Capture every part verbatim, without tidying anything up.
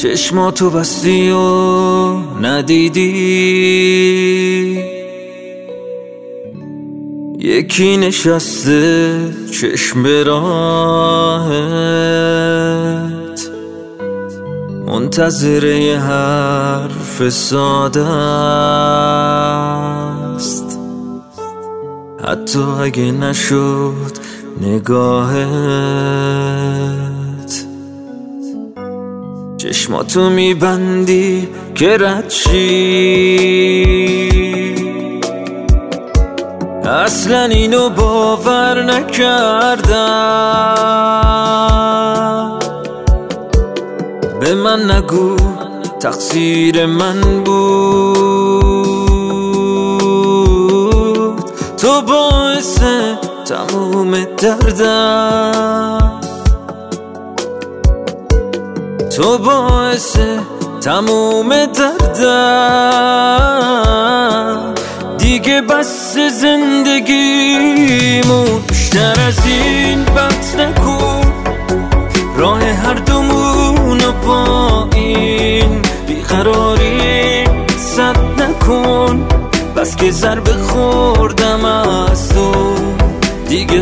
چشماتو بستی و ندیدی یکی نشسته چشم به راهت منتظر یه حرف ساده است، حتی اگه نشد نگاهت. چشماتو میبندی که رد شی، اصلا اینو باور نکردم. به من نگو تقصیر من بود، تو باعث تموم دردم، تو باعث تموم دردم. دیگه بس زندگیمون بیشتر از این بد نکن، راه هر دومونو با این بیقراری سد نکن. بس که ضربه خوردم از تو دیگه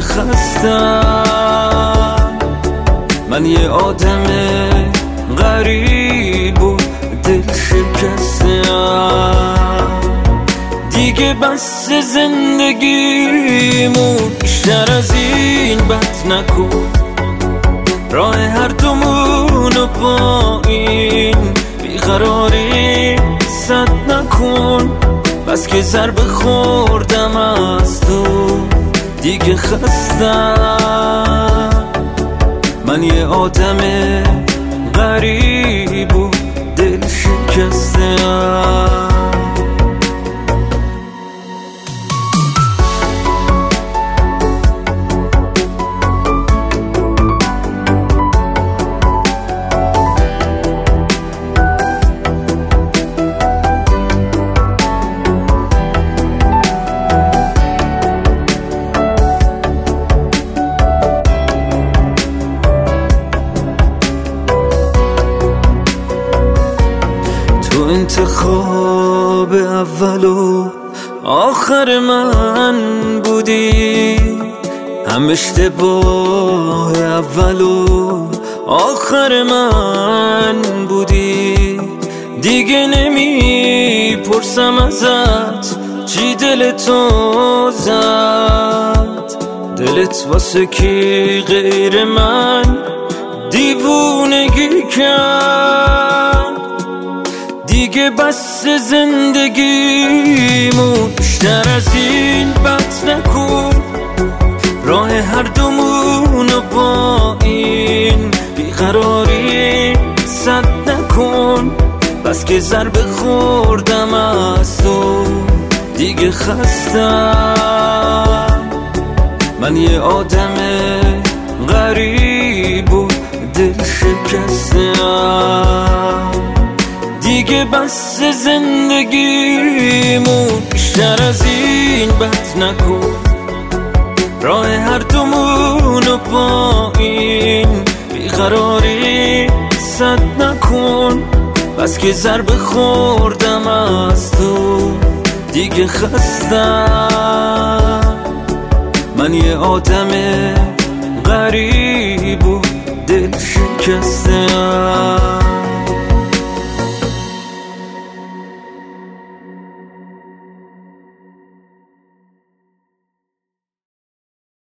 خستم، من یه آدم غریب و دل شکستم. دیگه بس زندگیمون بیشتر از این بد نکن، راه هر دومونو با این بیقراری سد نکن. بس که ضربه خوردم از تو دیگه خستم، من یه آدم غریب و دل شکستم. انتخاب اول و آخر من بودی، هم اشتباه اول و آخر من بودی. دیگه نمی پرسم ازت چی دلتو زد، دلت واسه کی غیر من دیوونگی کرد. دیگه بس زندگیمون بیشتر از این بد نکن، راه هر دومونو با این بیقراری سد نکن. بس که ضربه خوردم از تو دیگه خستم، من یه آدم غریب و دل شکستم. دیگه بس زندگیمون بیشتر از این بد نکن، راه هر دومونو با این بیقراری سد نکن. بس که ضربه خوردم از تو دیگه خستم، من یه آدم غریب و دل شکستم.